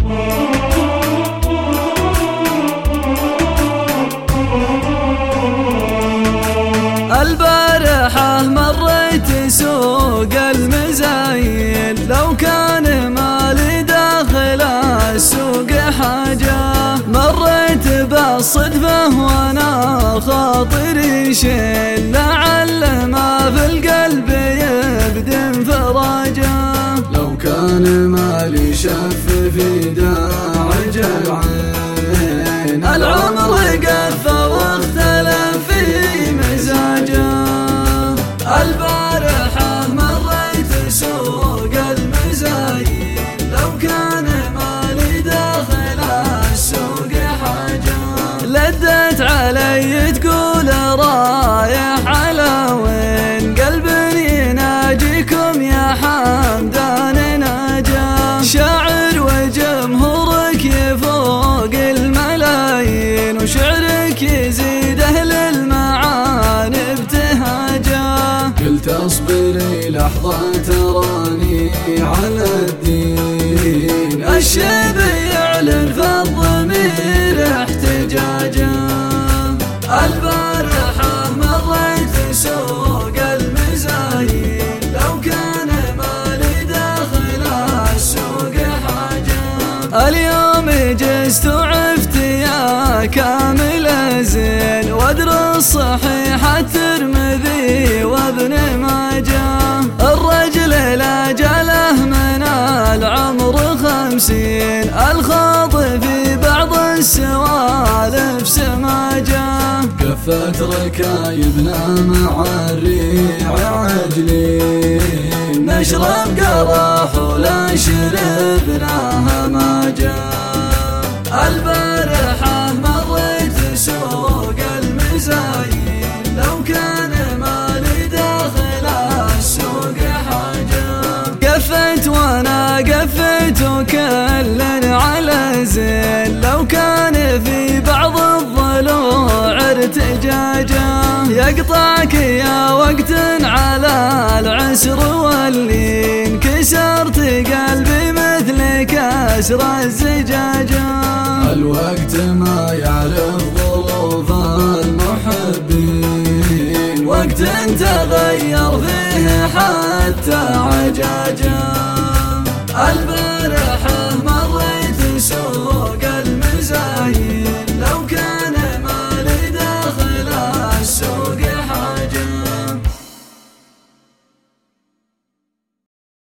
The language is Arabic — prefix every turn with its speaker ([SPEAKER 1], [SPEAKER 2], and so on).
[SPEAKER 1] البارحة مريت سوق المزاين، لو كان مالي داخل السوق حاجة، مريت بالصدفة وانا خاطري شيل، لعل ما في القلب يبدي انفراجة،
[SPEAKER 2] لو كان مالي شف في داعج العين،
[SPEAKER 1] العمر قفى واختلف في مزاجه. البارحة مريت سوق المزاين، لو كان مالي داخل السوق حاجة، لدت علي تقول رايح على وين، قلب يناجيكم يا حمدان ناجا، شاعر وجمهورك يفوق الملايين، وشعرك يزيد أهل المعاني ابتهاجا.
[SPEAKER 2] قلت اصبري لحظة تراني على الدين،
[SPEAKER 1] الشيب يعلن في الضمير احتجاجا. البارحة مريت سوق المزاين، لو كان مالي داخل السوق حاجة، اليوم جزت وعفت يا كامل زين، وادرس صحيح الترمذي وابن ماجه، الرجل لا جله من العمر 50، الخاض في بعض السوالف سماجه،
[SPEAKER 2] كفت ركايبنا مع الريع عجلين،
[SPEAKER 1] نشرب قراح ولا شربنا هماجه. البارحة مريت سوق المزاين، لو كان مالي داخل السوق حاجة، قفت وانا قفت وكل على زين، لو كان في بعض الضلوع ارتجاجا، يقطعك يا وقت على العسر واللين، كسرت قلبي مثل كسر الزجاجة،
[SPEAKER 2] الوقت ما يعرف ظروف المحبين،
[SPEAKER 1] وقت تغير فيه حتى عجاجه.